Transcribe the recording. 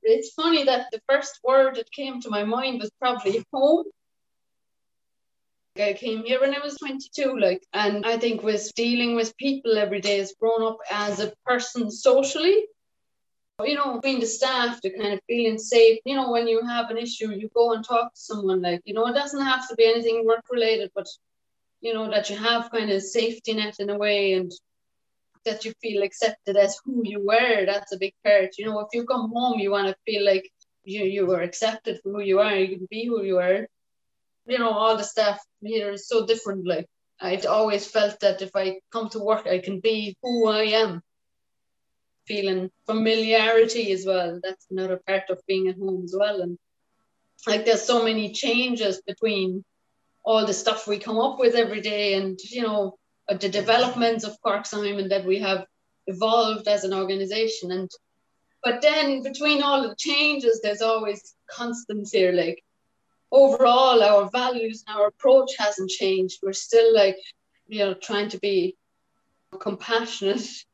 It's funny that the first word that came to my mind was probably home. I came here when I was 22, and I think was dealing with people every day, has grown up as a person socially. Between the staff, the kind of feeling safe. When you have an issue, you go and talk to someone. It doesn't have to be anything work related, but that you have kind of safety net in a way, and that you feel accepted as who you were. That's a big part. If you come home, you want to feel like you were accepted for who you are. You can be who you are. All the staff here is so different. I've always felt that if I come to work, I can be who I am. Feeling familiarity as well. That's another part of being at home as well. And there's so many changes between all the stuff we come up with every day, and the developments of Cork Simon that we have evolved as an organization. But then between all the changes, there's always constants here. Overall, our values and our approach hasn't changed. We're still trying to be compassionate